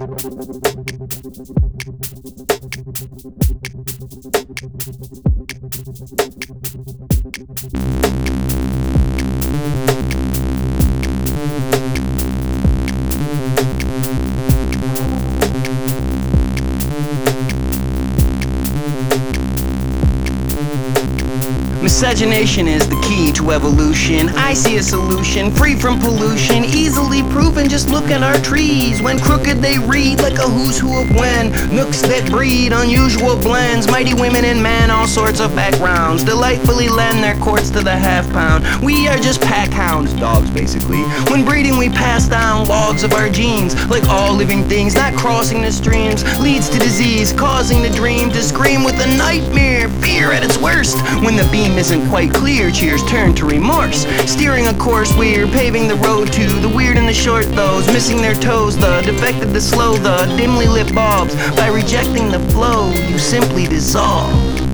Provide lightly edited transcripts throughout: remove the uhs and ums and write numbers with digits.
Miscegenation is the key to evolution. I see a solution, free from pollution, easily proven, just look at our trees. When crooked they read like a who's who of when. Nooks that breed unusual blends, mighty women and men, all sorts of backgrounds, delightfully lend their courts to the half pound. We are just pack hounds, dogs basically. When breeding we pass down logs of our genes. Like all living things, not crossing the streams leads to disease, causing the dream to scream with a nightmare, fear at its worst. When the beam isn't quite clear, cheers turn to remorse. Steering a course we're paving the road to the weird and the short, those missing their toes, the defected, the slow, the dimly lit bulbs. By rejecting the flow, you simply dissolve.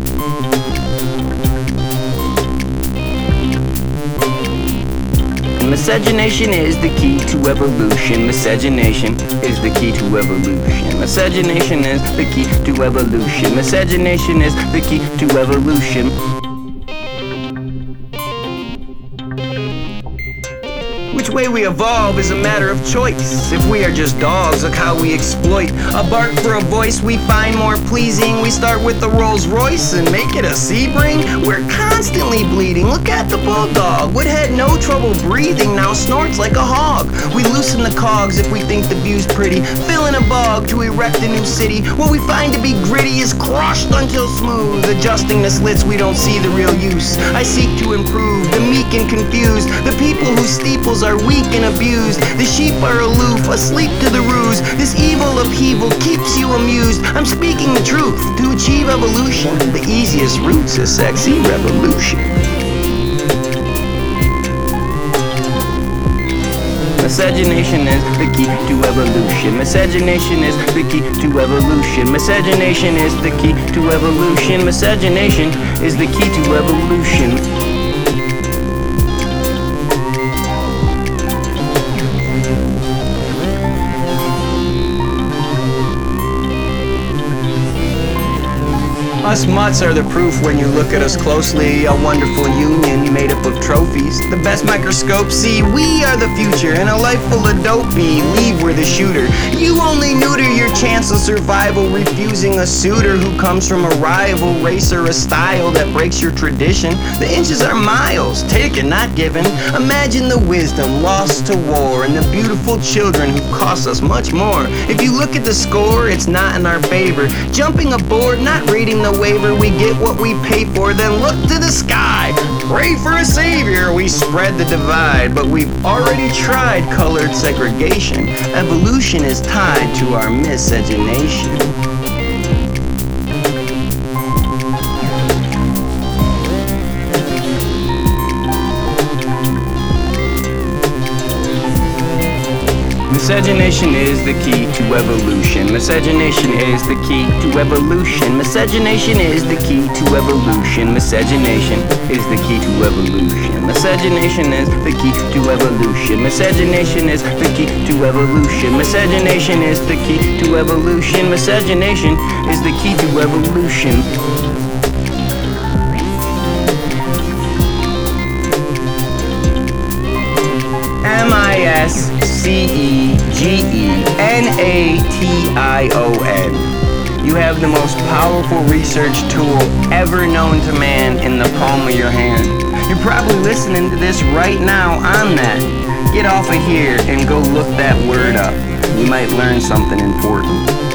Miscegenation is the key to evolution. Miscegenation is the key to evolution. Miscegenation is the key to evolution. Miscegenation is the key to evolution. Which way we evolve is a matter of choice. If we are just dogs, look how we exploit. A bark for a voice we find more pleasing. We start with the Rolls Royce and make it a Sebring. We're constantly bleeding. Look at the bulldog. What had no trouble breathing now snorts like a hog. We loosen the cogs if we think the view's pretty. Fill in a bog to erect a new city. What we find to be gritty is crushed until smooth. Adjusting the slits we don't see the real use. I seek to improve the meek and confused. The people whose steeples are weak and abused. The sheep are aloof, asleep to the ruse. This evil upheaval keeps you amused. I'm speaking the truth. To achieve evolution, the easiest route's a sexy revolution. Miscegenation is the key to evolution. Miscegenation is the key to evolution. Miscegenation is the key to evolution. Miscegenation is the key to evolution. Us mutts are the proof when you look at us closely. A wonderful union made up of trophies. The best microscope, see, we are the future. In a life full of dopey, leave we're the shooter. You only neuter your chance of survival, refusing a suitor who comes from a rival race or a style that breaks your tradition. The inches are miles, taken, not given. Imagine the wisdom lost to war and the beautiful children who cost us much more. If you look at the score, it's not in our favor. Jumping aboard, not reading the waiver, we get what we pay for, then look to the sky. Pray for a savior, we spread the divide, but we've already tried colored segregation. Evolution is tied to our miscegenation. Miscegenation is the key to evolution. Miscegenation is the key to evolution. Miscegenation is the key to evolution. Miscegenation is the key to evolution. Miscegenation is the key to evolution. Miscegenation is the key to evolution. Miscegenation is the key to evolution. Miscegenation is the key to evolution. Miscegenation. You have the most powerful research tool ever known to man in the palm of your hand. You're probably listening to this right now on that. Get off of here and go look that word up. You might learn something important.